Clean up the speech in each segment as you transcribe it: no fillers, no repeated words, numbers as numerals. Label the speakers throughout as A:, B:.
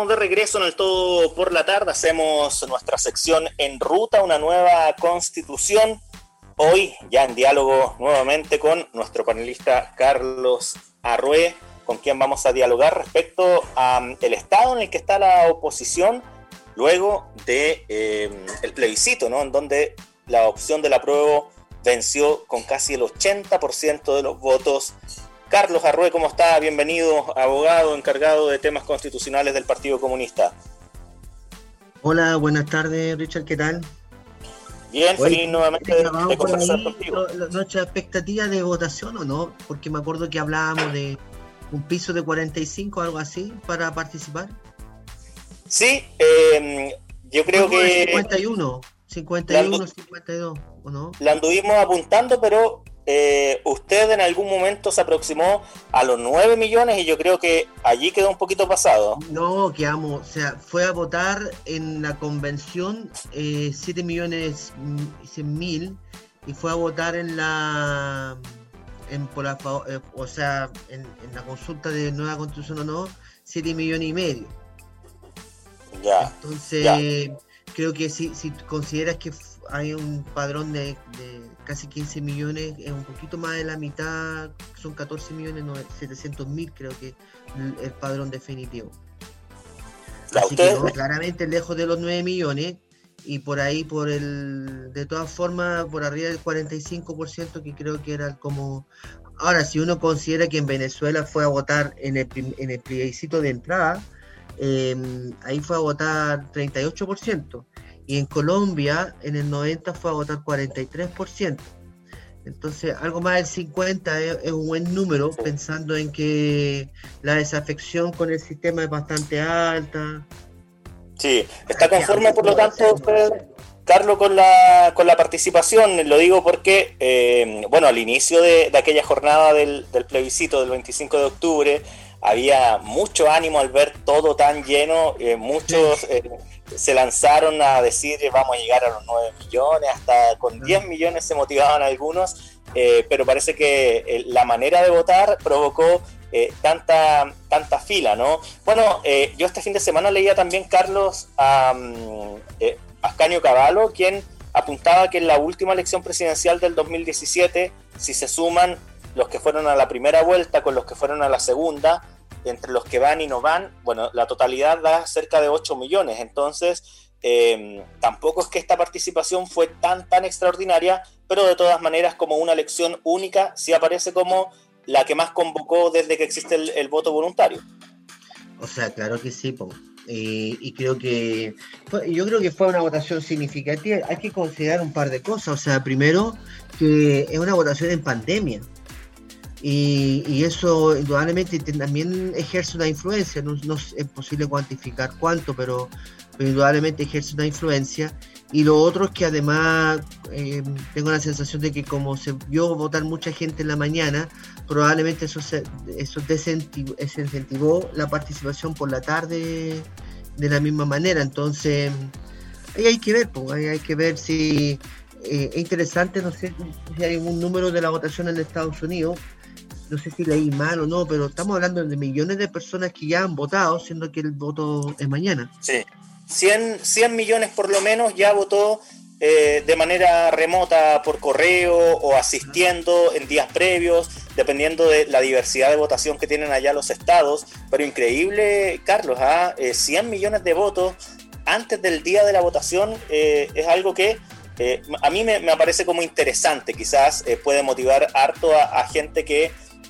A: estamos de regreso en el Todo por la Tarde. Hacemos nuestra sección En Ruta, una nueva constitución. Hoy ya en diálogo nuevamente con nuestro panelista Carlos Arrué, con quien vamos a dialogar respecto al estado en el que está la oposición luego de el plebiscito, ¿no? En donde la opción del apruebo venció con casi el 80% de los votos. Carlos Arrué, ¿cómo está? Bienvenido, abogado encargado de temas constitucionales del Partido Comunista.
B: Hola, buenas tardes, Richard, ¿qué tal?
A: Bien, feliz nuevamente de conversar contigo.
B: ¿Nuestra expectativa de votación o no? Porque me acuerdo que hablábamos de un piso de 45, algo así, para participar.
A: Sí, yo creo que...
B: 51, 52, ¿o no?
A: La anduvimos apuntando, pero usted en algún momento se aproximó a los 9 millones y yo creo que allí quedó un poquito pasado.
B: No, quedamos, o sea, fue a votar en la convención 7.100.000 y fue a votar en la en la consulta de nueva constitución o no, 7,5 millones.
A: Ya.
B: Entonces,
A: ya.
B: Creo que si consideras que hay un padrón de casi 15 millones, es un poquito más de la mitad, son 14.700.000, creo que el padrón definitivo. Así que no, claramente lejos de los 9 millones, y por ahí, de todas formas, por arriba del 45%, que creo que era como... Ahora, si uno considera que en Venezuela fue a votar en el plebiscito de entrada, ahí fue a votar 38%, y en Colombia en el 90 fue a votar 43%. Entonces algo más del 50 es un buen número, pensando en que la desafección con el sistema es bastante alta.
A: Sí, está conforme por lo tanto usted, Carlos, con la participación. Lo digo porque al inicio de aquella jornada del plebiscito del 25 de octubre había mucho ánimo al ver todo tan lleno, muchos se lanzaron a decir vamos a llegar a los 9 millones, hasta con 10 millones se motivaban algunos, pero parece que la manera de votar provocó tanta fila, ¿no? Bueno, yo este fin de semana leía también, Carlos, a Ascanio Cavallo, quien apuntaba que en la última elección presidencial del 2017, si se suman los que fueron a la primera vuelta con los que fueron a la segunda, entre los que van y no van, bueno, la totalidad da cerca de 8 millones. Entonces, tampoco es que esta participación fue tan extraordinaria, pero de todas maneras, como una elección única, sí aparece como la que más convocó desde que existe el voto voluntario.
B: O sea, claro que sí, y creo que yo creo que fue una votación significativa. Hay que considerar un par de cosas. O sea, primero, que es una votación en pandemia. Y eso indudablemente también ejerce una influencia, no es posible cuantificar cuánto, pero indudablemente ejerce una influencia. Y lo otro es que además tengo la sensación de que como se vio votar mucha gente en la mañana, probablemente eso desincentivó la participación por la tarde de la misma manera. Entonces ahí hay que ver si es interesante. No sé si hay un número de la votación en Estados Unidos. No sé si leí mal o no, pero estamos hablando de millones de personas que ya han votado, siendo que el voto es mañana.
A: Sí, 100 millones por lo menos ya votó de manera remota por correo o asistiendo en días previos, dependiendo de la diversidad de votación que tienen allá los estados. Pero increíble, Carlos, 100 millones de votos antes del día de la votación es algo que a mí me parece como interesante. Quizás puede motivar harto a gente que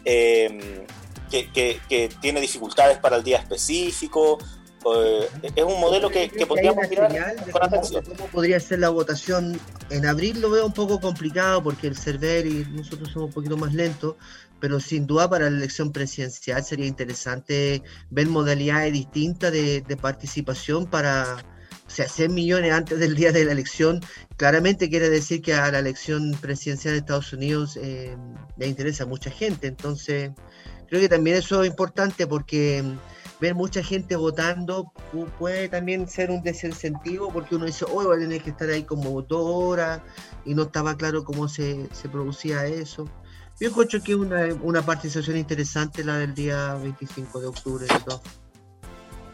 A: tiene dificultades para el día específico. Es un modelo que podríamos mirar con atención.
B: ¿Cómo podría ser la votación? En abril lo veo un poco complicado porque el server y nosotros somos un poquito más lentos, pero sin duda para la elección presidencial sería interesante ver modalidades distintas de participación para... O sea, 100 millones antes del día de la elección, claramente quiere decir que a la elección presidencial de Estados Unidos le interesa a mucha gente. Entonces, creo que también eso es importante porque ver mucha gente votando puede también ser un desincentivo, porque uno dice, voy a tener que estar ahí como 2 horas, y no estaba claro cómo se producía eso. Yo encuentro que es una participación interesante la del día 25 de octubre. De todo.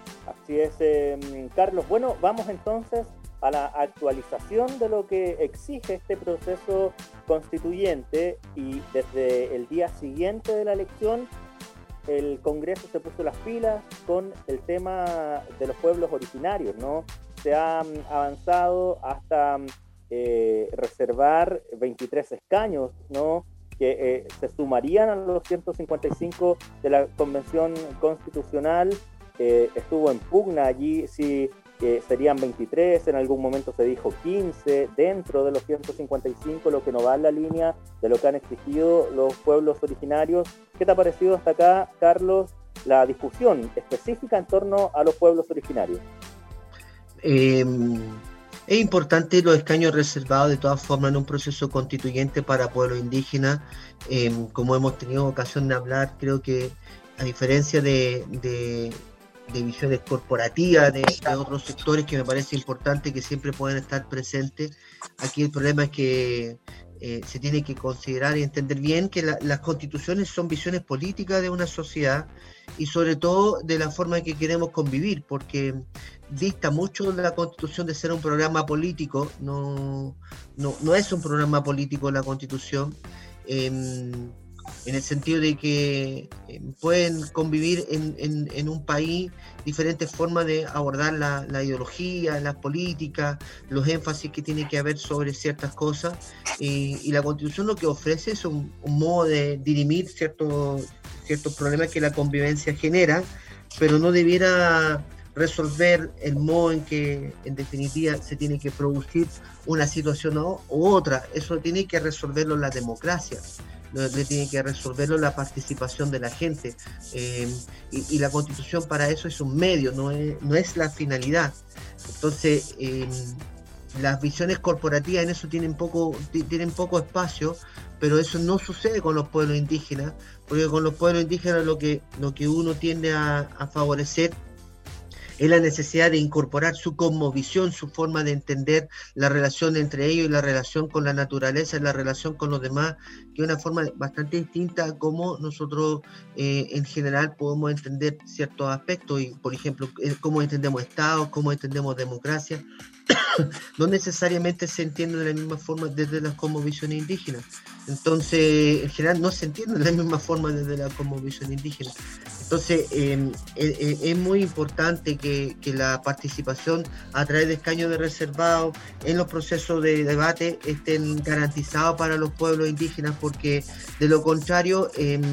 A: Así es, Carlos. Bueno, vamos entonces a la actualización de lo que exige este proceso constituyente, y desde el día siguiente de la elección el Congreso se puso las pilas con el tema de los pueblos originarios, ¿no? Se ha avanzado hasta reservar 23 escaños, ¿no? Que se sumarían a los 155 de la Convención Constitucional. Estuvo en pugna allí si serían 23, en algún momento se dijo 15 dentro de los 155, lo que no va en la línea de lo que han exigido los pueblos originarios. ¿Qué te ha parecido hasta acá, Carlos, la discusión específica en torno a los pueblos originarios?
B: Es importante los escaños reservados de todas formas en un proceso constituyente para pueblos indígenas. Como hemos tenido ocasión de hablar, creo que a diferencia de visiones corporativas de otros sectores, que me parece importante que siempre puedan estar presentes, aquí el problema es que se tiene que considerar y entender bien que las constituciones son visiones políticas de una sociedad, y sobre todo de la forma en que queremos convivir, porque dista mucho la constitución de ser un programa político. No es un programa político la constitución, en el sentido de que pueden convivir en un país diferentes formas de abordar la ideología, las políticas, los énfasis que tiene que haber sobre ciertas cosas, y la Constitución lo que ofrece es un modo de dirimir ciertos problemas que la convivencia genera, pero no debiera resolver el modo en que en definitiva se tiene que producir una situación u otra. Eso tiene que resolverlo la democracia, tiene que resolverlo la participación de la gente, y la Constitución para eso es un medio, no es la finalidad. Entonces las visiones corporativas en eso tienen poco espacio, pero eso no sucede con los pueblos indígenas, porque con los pueblos indígenas lo que uno tiende a favorecer es la necesidad de incorporar su cosmovisión, su forma de entender la relación entre ellos y la relación con la naturaleza y la relación con los demás, que es una forma bastante distinta a cómo nosotros en general podemos entender ciertos aspectos, y por ejemplo, cómo entendemos Estado, cómo entendemos democracia, no necesariamente se entiende de la misma forma desde las cosmovisiones indígenas. Entonces, en general no se entiende de la misma forma desde la cosmovisión indígena. Entonces, es muy importante que la participación a través de escaños de reservado en los procesos de debate estén garantizados para los pueblos indígenas, porque de lo contrario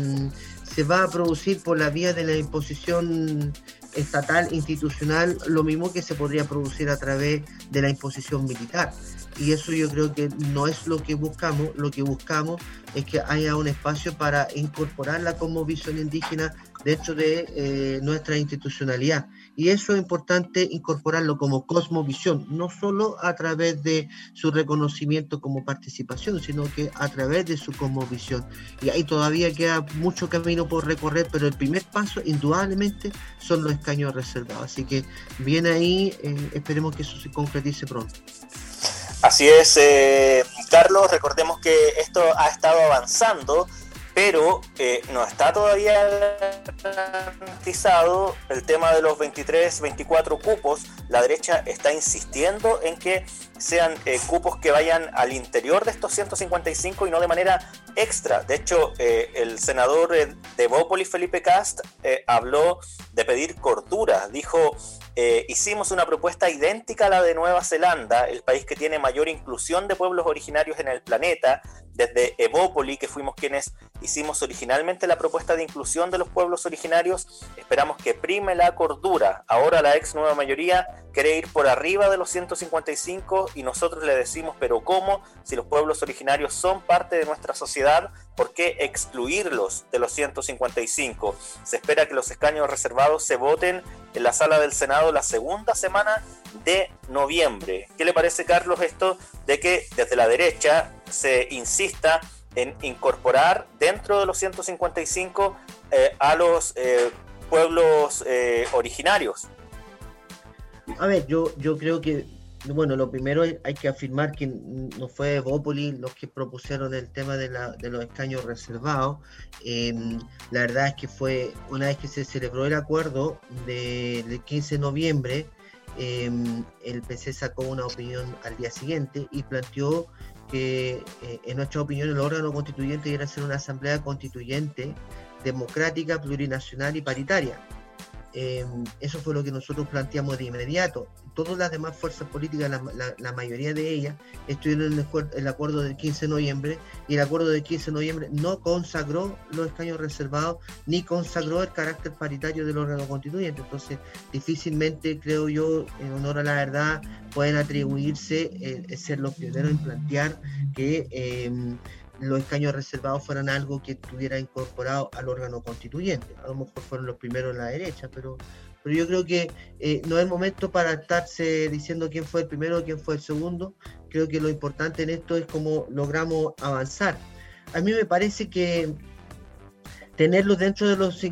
B: se va a producir por la vía de la imposición estatal, institucional, lo mismo que se podría producir a través de la imposición militar. Y eso yo creo que no es lo que buscamos. Lo que buscamos es que haya un espacio para incorporar la cosmovisión indígena dentro de nuestra institucionalidad. Y eso es importante incorporarlo como cosmovisión, no solo a través de su reconocimiento como participación, sino que a través de su cosmovisión. Y ahí todavía queda mucho camino por recorrer, pero el primer paso, indudablemente, son los escaños reservados. Así que bien ahí, esperemos que eso se concretice pronto.
A: Así es, Carlos, recordemos que esto ha estado avanzando, pero no está todavía garantizado el tema de los 23, 24 cupos. La derecha está insistiendo en que sean cupos que vayan al interior de estos 155 y no de manera extra. De hecho, el senador de Evópolis, Felipe Kast, habló de pedir cordura. Dijo: hicimos una propuesta idéntica a la de Nueva Zelanda, el país que tiene mayor inclusión de pueblos originarios en el planeta. Desde Evópolis, que fuimos quienes hicimos originalmente la propuesta de inclusión de los pueblos originarios, esperamos que prime la cordura. Ahora la ex nueva mayoría quiere ir por arriba de los 155 y nosotros le decimos: ¿pero cómo? Si los pueblos originarios son parte de nuestra sociedad, ¿por qué excluirlos de los 155? Se espera que los escaños reservados se voten en la sala del Senado la segunda semana de noviembre. ¿Qué le parece, Carlos, esto de que desde la derecha se insista en incorporar dentro de los 155 a los pueblos originarios?
B: A ver, yo creo que Bueno, lo primero hay que afirmar que no fue Evópolis los que propusieron el tema de los escaños reservados. La verdad es que fue una vez que se celebró el acuerdo del 15 de noviembre, el PC sacó una opinión al día siguiente y planteó que en nuestra opinión el órgano constituyente debería ser una asamblea constituyente democrática, plurinacional y paritaria. Eso fue lo que nosotros planteamos de inmediato. Todas las demás fuerzas políticas, la mayoría de ellas, estuvieron en el acuerdo del 15 de noviembre, y el acuerdo del 15 de noviembre no consagró los escaños reservados, ni consagró el carácter paritario del órgano constituyente. Entonces, difícilmente, creo yo, en honor a la verdad, pueden atribuirse ser los pioneros en plantear que los escaños reservados fueran algo que estuviera incorporado al órgano constituyente. A lo mejor fueron los primeros en la derecha, pero yo creo que no es el momento para estarse diciendo quién fue el primero o quién fue el segundo. Creo que lo importante en esto es cómo logramos avanzar. A mí me parece que tenerlos dentro de los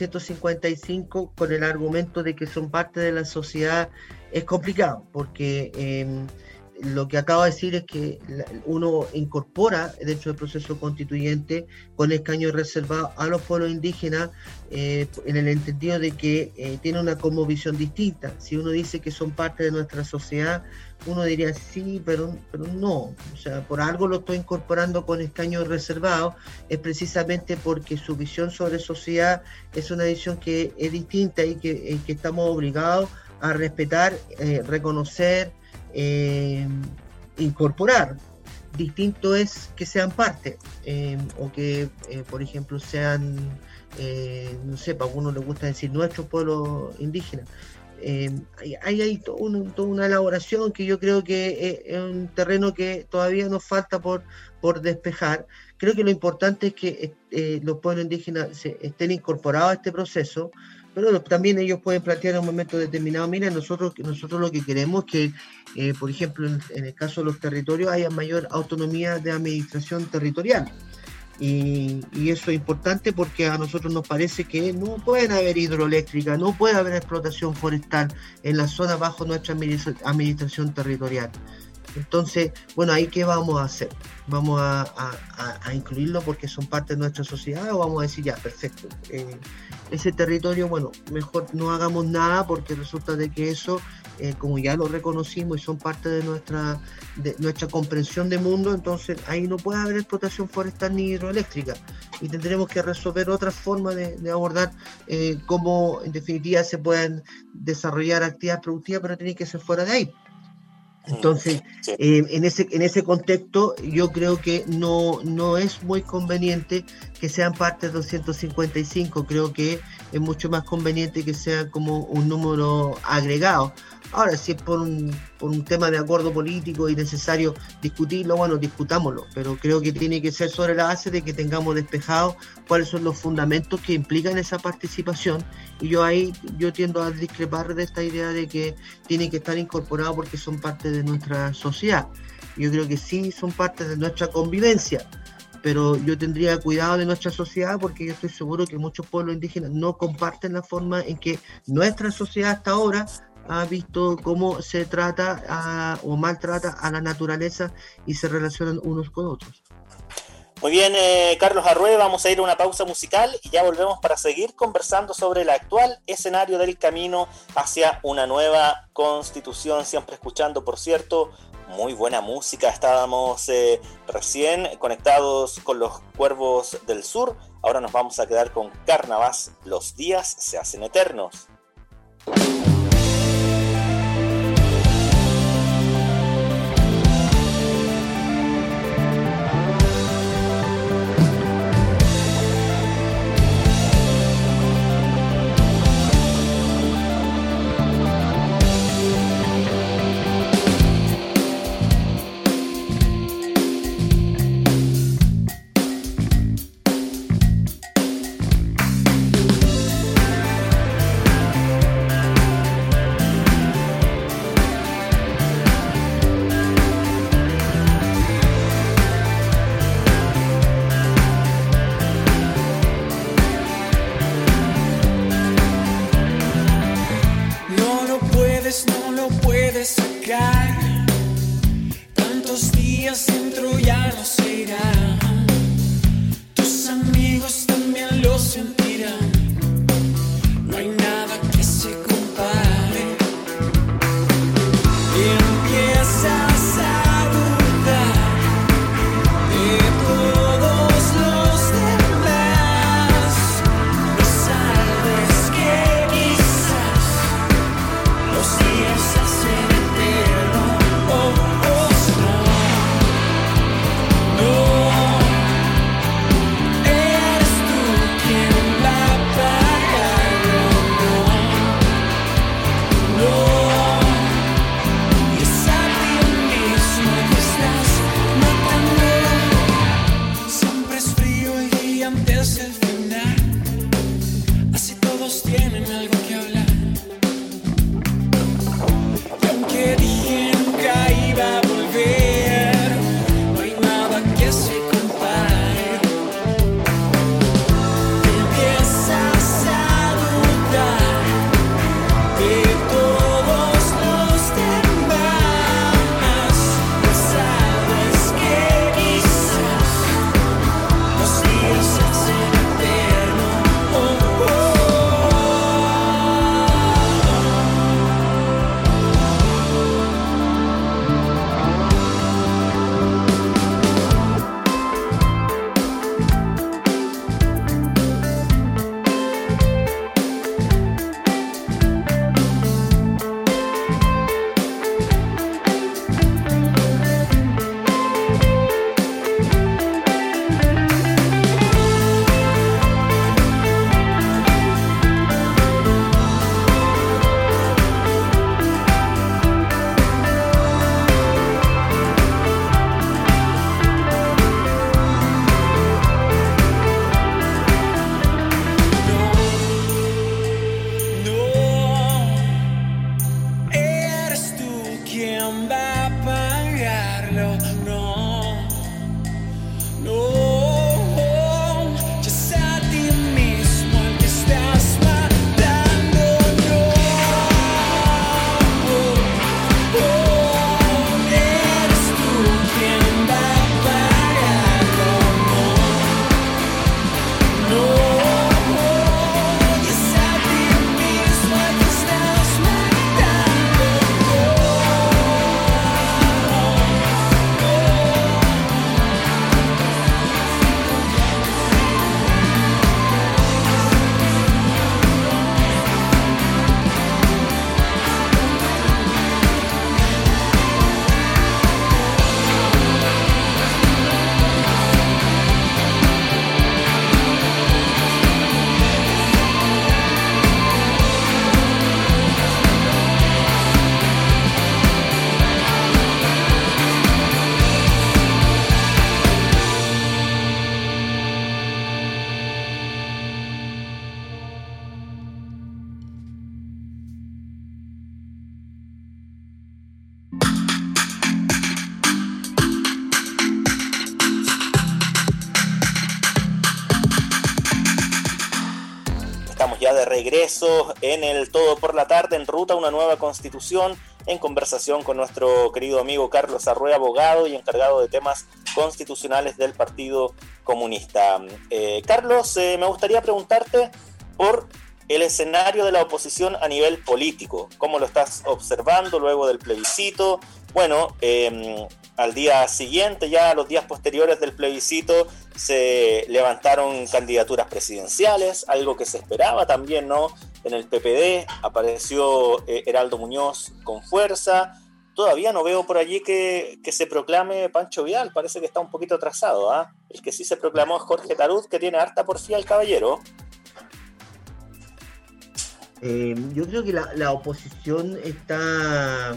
B: 155 con el argumento de que son parte de la sociedad es complicado, porque lo que acabo de decir es que uno incorpora dentro del proceso constituyente con escaños reservados a los pueblos indígenas, en el entendido de que tiene una cosmovisión distinta. Si uno dice que son parte de nuestra sociedad, uno diría sí, pero no. O sea, por algo lo estoy incorporando con escaños reservados, es precisamente porque su visión sobre sociedad es una visión que es distinta y que estamos obligados a respetar, reconocer, incorporar. Distinto es que sean parte, o que por ejemplo sean, no sé, para algunos les gusta decir nuestro pueblo indígena. Hay toda una elaboración que yo creo que es un terreno que todavía nos falta por despejar. Creo que lo importante es que los pueblos indígenas estén incorporados a este proceso, pero también ellos pueden plantear en un momento determinado: mira, nosotros lo que queremos es que, por ejemplo, en el caso de los territorios, haya mayor autonomía de administración territorial. Y eso es importante porque a nosotros nos parece que no pueden haber hidroeléctricas, no puede haber explotación forestal en la zona bajo nuestra administración territorial. Entonces, bueno, ¿ahí qué vamos a hacer? ¿Vamos a incluirlo porque son parte de nuestra sociedad, o vamos a decir ya, perfecto, ese territorio, bueno, mejor no hagamos nada porque resulta de que eso, como ya lo reconocimos y son parte de nuestra comprensión de mundo, entonces ahí no puede haber explotación forestal ni hidroeléctrica, y tendremos que resolver otras formas de abordar cómo en definitiva se puedan desarrollar actividades productivas, pero tiene que ser fuera de ahí. Entonces, sí. En ese contexto, yo creo que no es muy conveniente que sean parte de 255. Creo que es mucho más conveniente que sea como un número agregado. Ahora, si es por un tema de acuerdo político y necesario discutirlo, bueno, discutámoslo, pero creo que tiene que ser sobre la base de que tengamos despejado cuáles son los fundamentos que implican esa participación, y yo tiendo a discrepar de esta idea de que tienen que estar incorporados porque son parte de nuestra sociedad. Yo creo que sí son parte de nuestra convivencia, pero yo tendría cuidado de nuestra sociedad, porque yo estoy seguro que muchos pueblos indígenas no comparten la forma en que nuestra sociedad hasta ahora ha visto cómo se trata o maltrata a la naturaleza y se relacionan unos con otros.
A: Muy bien, Carlos Arrué, vamos a ir a una pausa musical y ya volvemos para seguir conversando sobre el actual escenario del camino hacia una nueva constitución, siempre escuchando, por cierto, muy buena música. Estábamos recién conectados con los Cuervos del Sur, ahora nos vamos a quedar con Carnavás, Los días se hacen eternos.
C: ya no se irán. Tus amigos también lo sentirán. No hay nada que se compare. Y empiezas a dudar de todos los demás. No sabes que quizás los días se hacen eternos. Oh, oh, no, no, eres tú quien va a pagarlo. No, no, y es a ti mismo que estás matando. Siempre es frío el día antes del final. Así todos tienen algo que hablar. Y aunque dije nunca iba a volver, no hay nada que se compare. Empiezas a dudar de todos los demás. No sabes que quizás los días se hacen eternos. Oh, oh. No, eres tú quien va a pagarlo. No, no, ya es a ti mismo al que estás matando. No, oh, eres tú quien va a pagarlo. No, no, y es a ti mismo al que estás matando.
A: Estamos ya de regreso en el Todo por la Tarde, en ruta a una nueva constitución, en conversación con nuestro querido amigo Carlos Arrué, abogado y encargado de temas constitucionales del Partido Comunista. Carlos, me gustaría preguntarte por el escenario de la oposición a nivel político. ¿Cómo lo estás observando luego del plebiscito? Bueno, al día siguiente, ya a los días posteriores del plebiscito, se levantaron candidaturas presidenciales, algo que se esperaba también, ¿no? En el PPD apareció Heraldo Muñoz con fuerza. Todavía no veo por allí que se proclame Pancho Vidal, parece que está un poquito atrasado, ¿ah? El que sí se proclamó es Jorge Tarut, que tiene harta porfía al caballero.
B: Yo creo que la oposición está...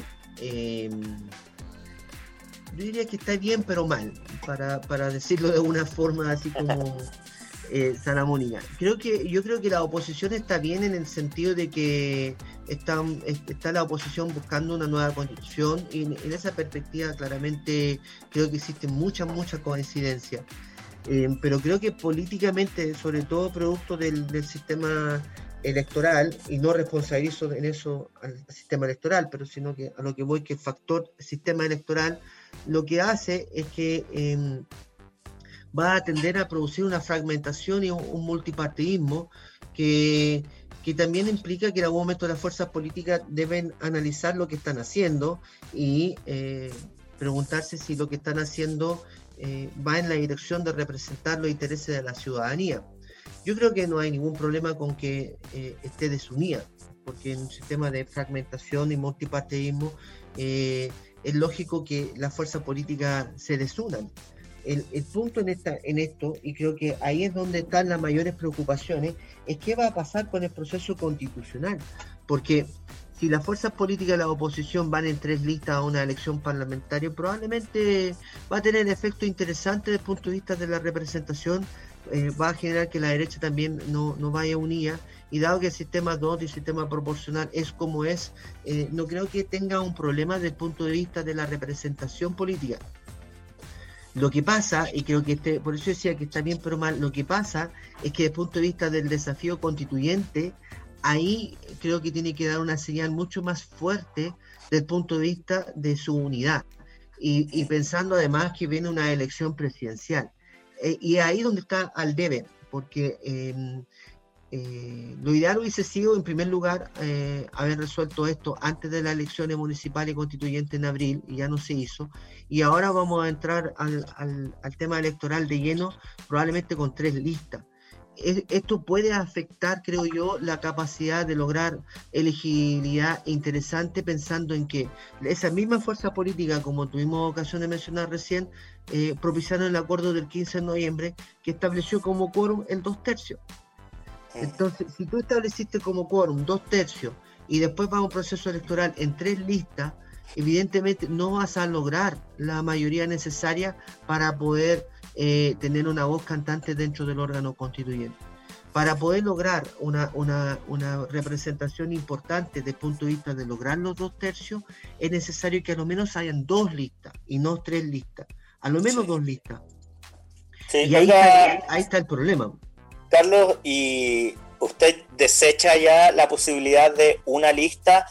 B: yo diría que está bien pero mal, para decirlo de una forma así como sanamónica. Yo creo que la oposición está bien en el sentido de que está la oposición buscando una nueva constitución, y en esa perspectiva claramente creo que existe mucha coincidencia. Pero creo que políticamente, sobre todo producto del sistema electoral, y no responsabilizo en eso al sistema electoral, pero sino que a lo que voy, que el factor sistema electoral lo que hace es que va a tender a producir una fragmentación y un multipartidismo que también implica que en algún momento las fuerzas políticas deben analizar lo que están haciendo y preguntarse si lo que están haciendo va en la dirección de representar los intereses de la ciudadanía. Yo creo que no hay ningún problema con que esté desunida, porque en un sistema de fragmentación y multipartidismo es lógico que las fuerzas políticas se desunan. El punto en esto, y creo que ahí es donde están las mayores preocupaciones, es qué va a pasar con el proceso constitucional, porque si las fuerzas políticas de la oposición van en 3 listas a una elección parlamentaria, probablemente va a tener efectos interesantes desde el punto de vista de la representación, va a generar que la derecha también no vaya unida, y dado que el sistema 2 y el sistema proporcional es como es, no creo que tenga un problema desde el punto de vista de la representación política. Lo que pasa, y creo que por eso decía que está bien pero mal, lo que pasa es que desde el punto de vista del desafío constituyente, ahí creo que tiene que dar una señal mucho más fuerte desde el punto de vista de su unidad, y pensando además que viene una elección presidencial. Y ahí donde está al debe, porque lo ideal hubiese sido, en primer lugar, haber resuelto esto antes de las elecciones municipales y constituyentes en abril, y ya no se hizo. Y ahora vamos a entrar al tema electoral de lleno, probablemente con 3 listas. Esto puede afectar, creo yo, la capacidad de lograr elegibilidad interesante, pensando en que esa misma fuerza política, como tuvimos ocasión de mencionar recién, propiciaron el acuerdo del 15 de noviembre que estableció como quórum el 2/3. Entonces, si tú estableciste como quórum 2/3 y después va a un proceso electoral en 3 listas, evidentemente no vas a lograr la mayoría necesaria para poder tener una voz cantante dentro del órgano constituyente. Para poder lograr una representación importante desde el punto de vista de lograr los 2/3, es necesario que a lo menos hayan 2 listas y no 3 listas, a lo menos 2 listas.
A: Sí,
B: y ahí está el problema.
A: Carlos, ¿y usted desecha ya la posibilidad de una lista?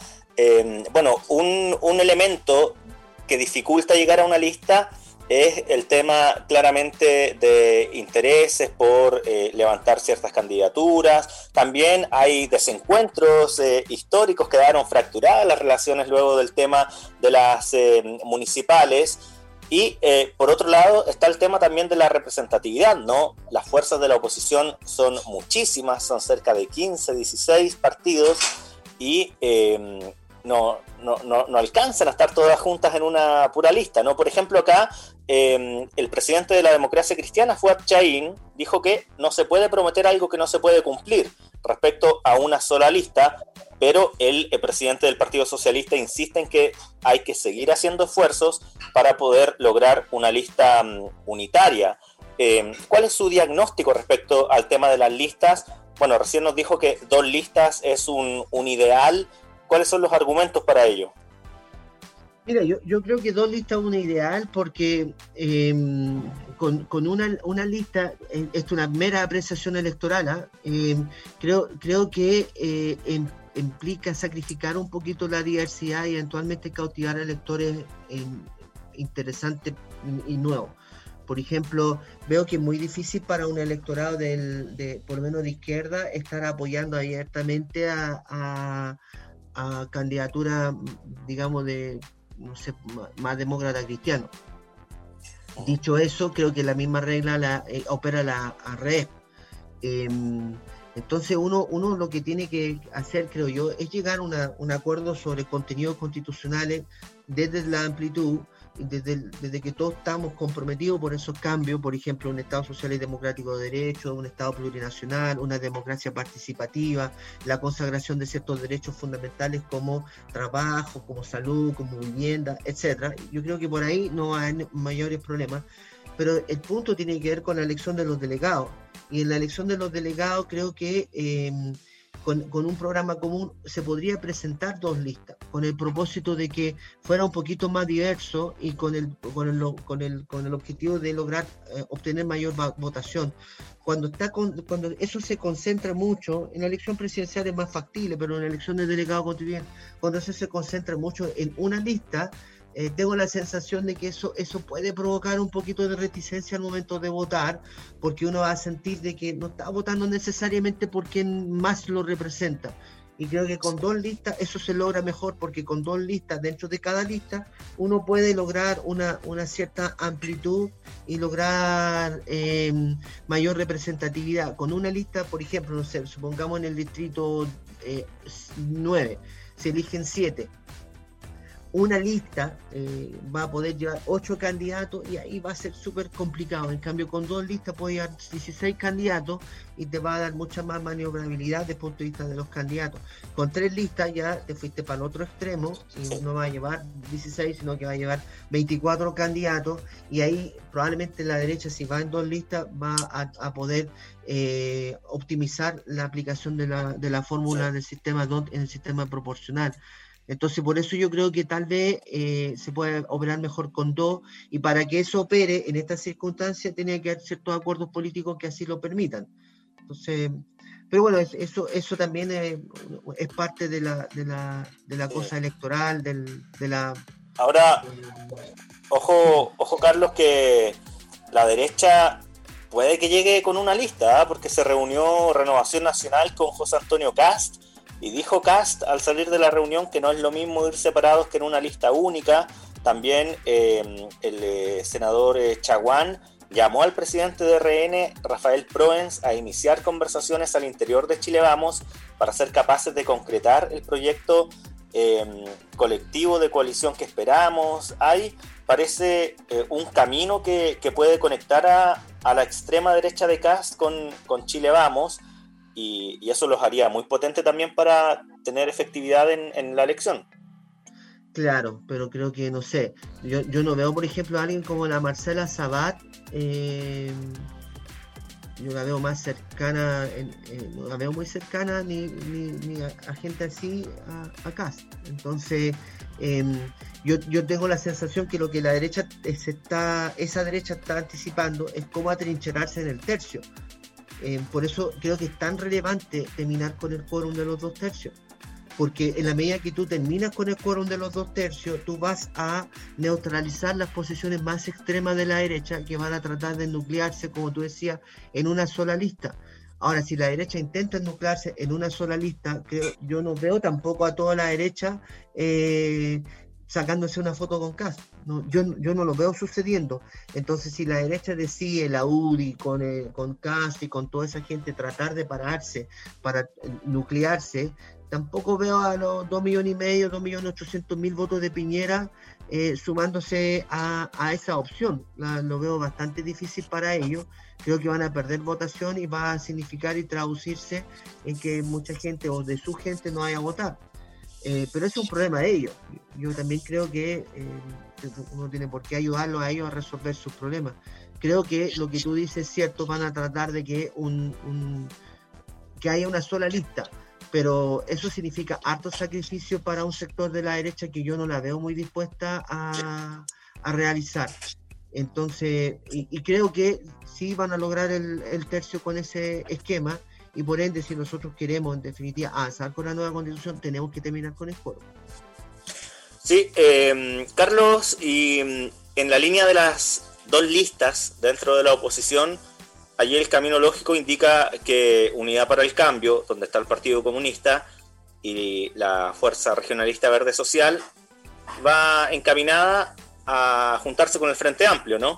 A: Un elemento que dificulta llegar a una lista es el tema claramente de intereses por levantar ciertas candidaturas. También hay desencuentros históricos, quedaron fracturadas las relaciones luego del tema de las municipales. Y por otro lado está el tema también de la representatividad, ¿no? Las fuerzas de la oposición son muchísimas, son cerca de 15, 16 partidos y no alcanzan a estar todas juntas en una pura lista, ¿no? Por ejemplo, acá el presidente de la Democracia Cristiana, Fuad Chahín, dijo que no se puede prometer algo que no se puede cumplir respecto a una sola lista, pero el presidente del Partido Socialista insiste en que hay que seguir haciendo esfuerzos para poder lograr una lista unitaria. ¿Cuál es su diagnóstico respecto al tema de las listas? Bueno, recién nos dijo que 2 listas es un ideal. ¿Cuáles son los argumentos para ello?
B: Mira, yo creo que 2 listas es una ideal porque con una lista, esto es una mera apreciación electoral, creo que implica sacrificar un poquito la diversidad y eventualmente cautivar a electores interesantes y nuevos. Por ejemplo, veo que es muy difícil para un electorado por lo menos de izquierda estar apoyando abiertamente a candidatura, digamos, de, no sé, más demócrata cristiano. Dicho eso, creo que la misma regla opera al revés. Entonces uno lo que tiene que hacer, creo yo, es llegar a un acuerdo sobre contenidos constitucionales desde la amplitud, desde que todos estamos comprometidos por esos cambios, por ejemplo, un Estado social y democrático de derecho, un Estado plurinacional, una democracia participativa, la consagración de ciertos derechos fundamentales como trabajo, como salud, como vivienda, etcétera. Yo creo que por ahí no hay mayores problemas, pero el punto tiene que ver con la elección de los delegados, y en la elección de los delegados creo que con un programa común se podría presentar 2 listas, con el propósito de que fuera un poquito más diverso y con el objetivo de lograr obtener mayor votación. Cuando eso se concentra mucho, en la elección presidencial es más factible, pero en la elección de delegado constituyente, cuando eso se concentra mucho en una lista, tengo la sensación de que eso puede provocar un poquito de reticencia al momento de votar, porque uno va a sentir de que no está votando necesariamente por quien más lo representa. Y creo que con 2 listas eso se logra mejor, porque con 2 listas dentro de cada lista uno puede lograr una cierta amplitud y lograr mayor representatividad. Con una lista, por ejemplo, no sé, supongamos en el distrito 9, se eligen 7. Una lista va a poder llevar 8 candidatos y ahí va a ser súper complicado. En cambio, con 2 listas puede llevar 16 candidatos y te va a dar mucha más maniobrabilidad desde el punto de vista de los candidatos. Con 3 listas ya te fuiste para el otro extremo y no va a llevar 16, sino que va a llevar 24 candidatos, y ahí probablemente la derecha, si va en 2 listas, va a poder optimizar la aplicación de la fórmula del sistema DOT en el sistema proporcional. Entonces, por eso yo creo que tal vez se puede operar mejor con 2, y para que eso opere en estas circunstancias tiene que haber ciertos acuerdos políticos que así lo permitan. Entonces, pero bueno, eso también es parte de la cosa electoral, de la...
A: Ahora, ojo Carlos, que la derecha puede que llegue con una lista, porque se reunió Renovación Nacional con José Antonio Kast, y dijo Kast al salir de la reunión que no es lo mismo ir separados que en una lista única. También el senador Chaguán llamó al presidente de RN, Rafael Proens, a iniciar conversaciones al interior de Chile Vamos para ser capaces de concretar el proyecto colectivo de coalición que esperamos. Hay, parece, un camino que puede conectar a la extrema derecha de Kast con Chile Vamos, y eso los haría muy potente también para tener efectividad en la elección.
B: Claro, pero creo que, no sé, yo no veo, por ejemplo, a alguien como la Marcela Sabat, yo la veo más cercana, no la veo muy cercana ni a gente así a Kast. Entonces, yo tengo la sensación que lo que la derecha esa derecha está anticipando es cómo atrincherarse en el tercio. Por eso creo que es tan relevante terminar con el quórum de los 2/3, porque en la medida que tú terminas con el quórum de los 2/3, tú vas a neutralizar las posiciones más extremas de la derecha, que van a tratar de nuclearse, como tú decías, en una sola lista. Ahora, si la derecha intenta nuclearse en una sola lista, yo no veo tampoco a toda la derecha sacándose una foto con Kast. No, yo no lo veo sucediendo. Entonces, si la derecha decide, la UDI con Kast y con toda esa gente, tratar de pararse para nuclearse, tampoco veo a los 2.500.000, 2.800.000 votos de Piñera sumándose a esa opción. Lo veo bastante difícil para ellos. Creo que van a perder votación y va a significar y traducirse en que mucha gente o de su gente no vaya a votar. Pero es un problema de ellos. Yo también creo que uno tiene por qué ayudarlos a ellos a resolver sus problemas. Creo que lo que tú dices es cierto, van a tratar de que que haya una sola lista, pero eso significa harto sacrificio para un sector de la derecha que yo no la veo muy dispuesta a realizar. Entonces, y creo que sí van a lograr el tercio con ese esquema, y por ende, si nosotros queremos en definitiva avanzar con la nueva constitución, tenemos que terminar con el quórum.
A: Sí, Carlos, y en la línea de las 2 listas dentro de la oposición, allí el camino lógico indica que Unidad para el Cambio, donde está el Partido Comunista, y la Fuerza Regionalista Verde Social, va encaminada a juntarse con el Frente Amplio, ¿no?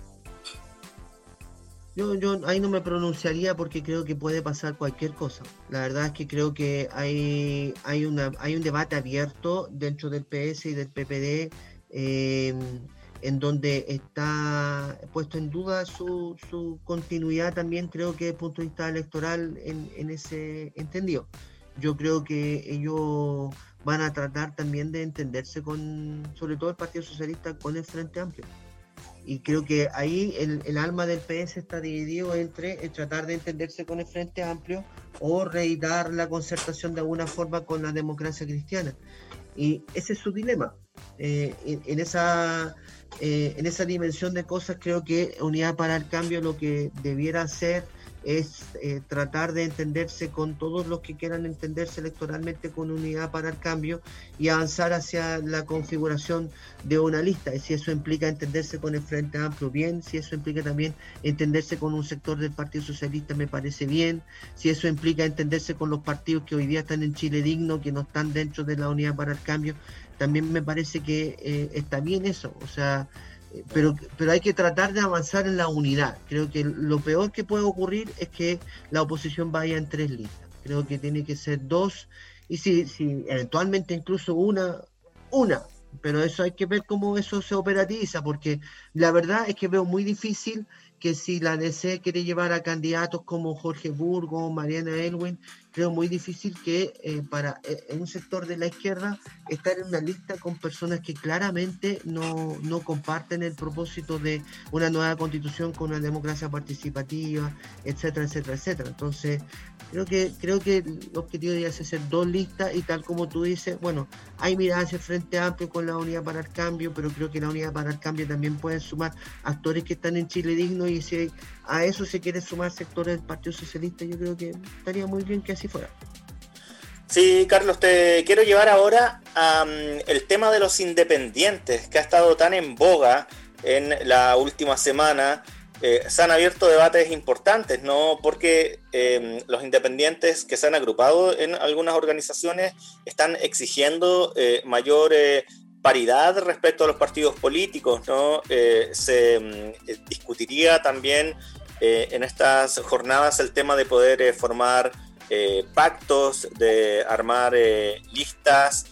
B: Yo ahí no me pronunciaría, porque creo que puede pasar cualquier cosa. La verdad es que creo que hay un debate abierto dentro del PS y del PPD, en donde está puesto en duda su continuidad también, creo que desde el punto de vista electoral en ese entendido. Yo creo que ellos van a tratar también de entenderse sobre todo el Partido Socialista, con el Frente Amplio. Y creo que ahí el alma del PS está dividido entre tratar de entenderse con el Frente Amplio o reeditar la concertación de alguna forma con la democracia cristiana. Y ese es su dilema. En esa dimensión de cosas, creo que Unidad para el Cambio lo que debiera hacer es tratar de entenderse con todos los que quieran entenderse electoralmente con Unidad para el Cambio y avanzar hacia la configuración de una lista. Y si eso implica entenderse con el Frente Amplio, bien. Si eso implica también entenderse con un sector del Partido Socialista, me parece bien. Si eso implica entenderse con los partidos que hoy día están en Chile Digno, que no están dentro de la Unidad para el Cambio, también me parece que está bien eso. O sea, pero hay que tratar de avanzar en la unidad. Creo que lo peor que puede ocurrir es que la oposición vaya en 3 listas. Creo que tiene que ser 2 y si eventualmente incluso una, pero eso hay que ver cómo eso se operatiza, porque la verdad es que veo muy difícil que si la DC quiere llevar a candidatos como Jorge Burgos, Mariana Elwin, creo muy difícil que para un sector de la izquierda estar en una lista con personas que claramente no comparten el propósito de una nueva constitución con una democracia participativa, etcétera, etcétera, etcétera. Entonces, creo que el objetivo debería ser 2 listas y tal como tú dices, bueno, hay miradas hacia el Frente Amplio con la Unidad para el Cambio, pero creo que la Unidad para el Cambio también puede sumar actores que están en Chile Digno, y si a eso se quiere sumar sectores del Partido Socialista, yo creo que estaría muy bien que así fuera.
A: Sí, Carlos, te quiero llevar ahora a el tema de los independientes, que ha estado tan en boga en la última semana. Se han abierto debates importantes, ¿no? Porque los independientes que se han agrupado en algunas organizaciones están exigiendo mayor paridad respecto a los partidos políticos, ¿no? Se discutiría también en estas jornadas el tema de poder formar pactos, de armar listas.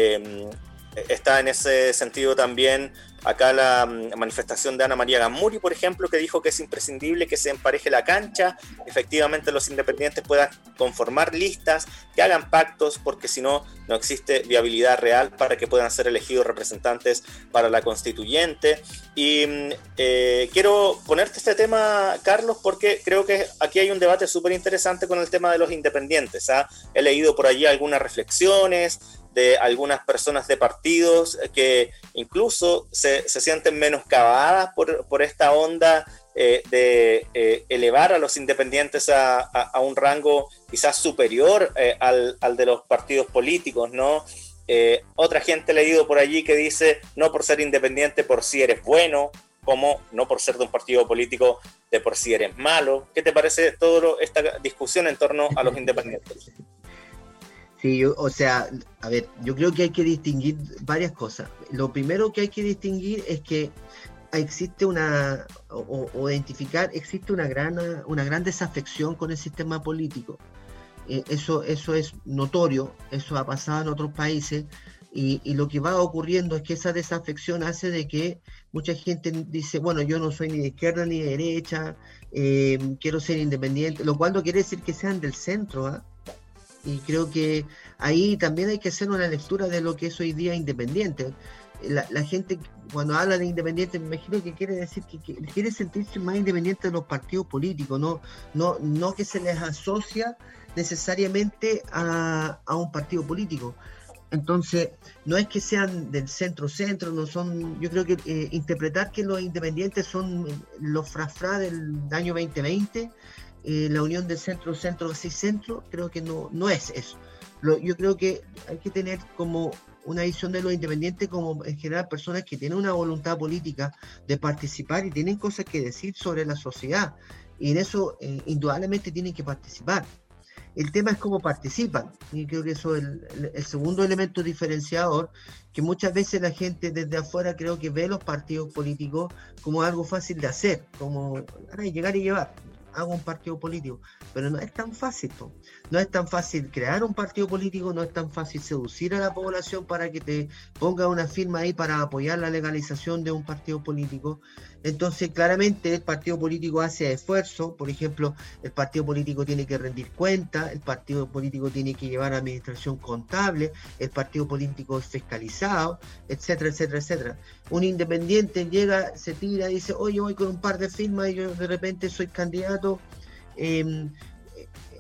A: Está en ese sentido también acá la manifestación de Ana María Gamuri, por ejemplo, que dijo que es imprescindible que se empareje la cancha, efectivamente los independientes puedan conformar listas, que hagan pactos, porque si no, no existe viabilidad real para que puedan ser elegidos representantes para la constituyente. Y quiero ponerte este tema, Carlos, porque creo que aquí hay un debate súper interesante con el tema de los independientes. He leído por allí algunas reflexiones de algunas personas de partidos que incluso se sienten menoscabadas por esta onda de elevar a los independientes a un rango quizás superior al de los partidos políticos, ¿no? Otra gente he leído por allí que dice, no por ser independiente por si eres bueno, como no por ser de un partido político de por si eres malo. ¿Qué te parece toda esta discusión en torno a los independientes?
B: Sí, o sea, a ver, yo creo que hay que distinguir varias cosas. Lo primero que hay que distinguir es que existe existe una gran desafección con el sistema político. Eso es notorio, eso ha pasado en otros países, y lo que va ocurriendo es que esa desafección hace de que mucha gente dice, bueno, yo no soy ni de izquierda ni de derecha, quiero ser independiente, lo cual no quiere decir que sean del centro, ¿eh? Y creo que ahí también hay que hacer una lectura de lo que es hoy día independiente. La gente cuando habla de independiente, me imagino que quiere decir que quiere sentirse más independiente de los partidos políticos, no que se les asocia necesariamente a un partido político. Entonces, no es que sean del centro-centro, no son. Yo creo que interpretar que los independientes son los frafra del año 2020, la unión del centro-centro sí centro, creo que no es eso. Yo creo que hay que tener como una visión de los independientes como en general personas que tienen una voluntad política de participar y tienen cosas que decir sobre la sociedad, y en eso indudablemente tienen que participar. El tema es cómo participan, y creo que eso es el segundo elemento diferenciador, que muchas veces la gente desde afuera creo que ve los partidos políticos como algo fácil de hacer, como llegar y llevar. Hago un partido político, pero no es tan fácil, no es tan fácil crear un partido político, no es tan fácil seducir a la población para que te ponga una firma ahí para apoyar la legalización de un partido político. Entonces, claramente el partido político hace esfuerzo. Por ejemplo, el partido político tiene que rendir cuentas, el partido político tiene que llevar administración contable, el partido político es fiscalizado, etcétera, etcétera, etcétera. Un independiente llega, se tira, dice, oye, voy con un par de firmas y yo de repente soy candidato.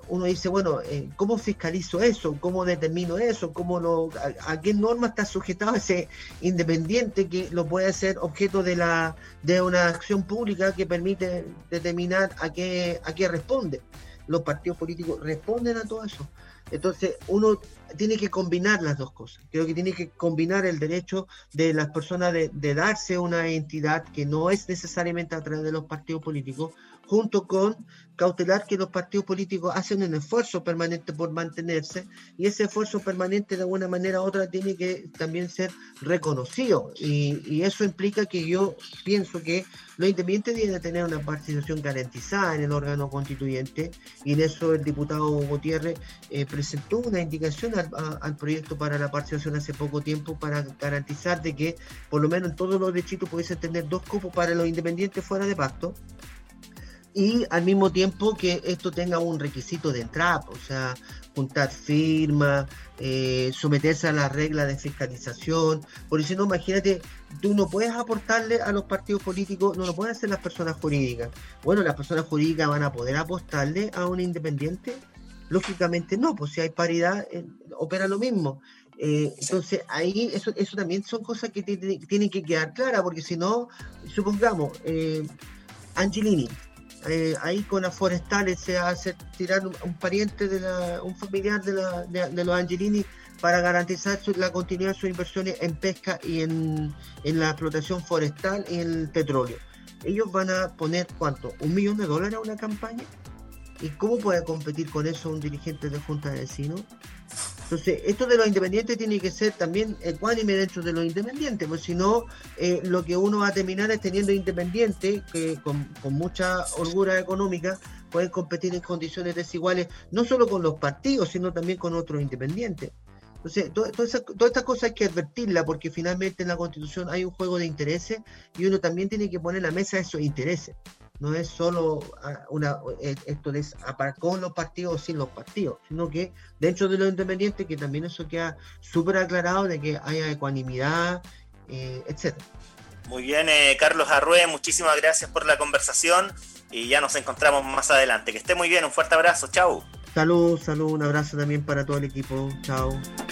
B: uno dice, bueno, ¿cómo fiscalizo eso? ¿Cómo determino eso? ¿A qué norma está sujetado ese independiente que lo puede hacer objeto de una acción pública que permite determinar a qué responde? Los partidos políticos responden a todo eso. Entonces, uno tiene que combinar las dos cosas. Creo que tiene que combinar el derecho de las personas de darse una entidad que no es necesariamente a través de los partidos políticos, junto con cautelar que los partidos políticos hacen un esfuerzo permanente por mantenerse, y ese esfuerzo permanente de alguna manera u otra tiene que también ser reconocido, y eso implica que yo pienso que los independientes deben tener una participación garantizada en el órgano constituyente, y en eso el diputado Gutiérrez presentó una indicación al proyecto para la participación hace poco tiempo, para garantizar de que por lo menos en todos los distritos pudiesen tener 2 cupos para los independientes fuera de pacto, y al mismo tiempo que esto tenga un requisito de entrada, o sea, juntar firmas, someterse a las reglas de fiscalización, porque si no, imagínate, tú no puedes aportarle a los partidos políticos, no lo pueden hacer las personas jurídicas. Bueno, las personas jurídicas van a poder apostarle a un independiente, lógicamente no, pues si hay paridad, opera lo mismo. Entonces ahí eso también son cosas que tienen que quedar claras, porque si no, supongamos, Angelini, ahí con las forestales se hace tirar un pariente un familiar de los Angelini para garantizar la continuidad de sus inversiones en pesca y en la explotación forestal y en el petróleo. Ellos van a poner, ¿cuánto? $1 millón a una campaña. ¿Y cómo puede competir con eso un dirigente de Junta de Vecinos? Entonces, esto de los independientes tiene que ser también ecuánime dentro de los independientes, porque si no, lo que uno va a terminar es teniendo independientes que con mucha holgura económica pueden competir en condiciones desiguales, no solo con los partidos, sino también con otros independientes. Entonces, todas estas cosas hay que advertirlas, porque finalmente en la Constitución hay un juego de intereses y uno también tiene que poner en la mesa esos intereses. No es solo esto de con los partidos o sin los partidos, sino que dentro de los independientes, que también eso queda súper aclarado, de que haya ecuanimidad, etcétera.
A: Muy bien, Carlos Arrué, muchísimas gracias por la conversación y ya nos encontramos más adelante. Que esté muy bien, un fuerte abrazo, chau.
B: Salud, un abrazo también para todo el equipo, chao.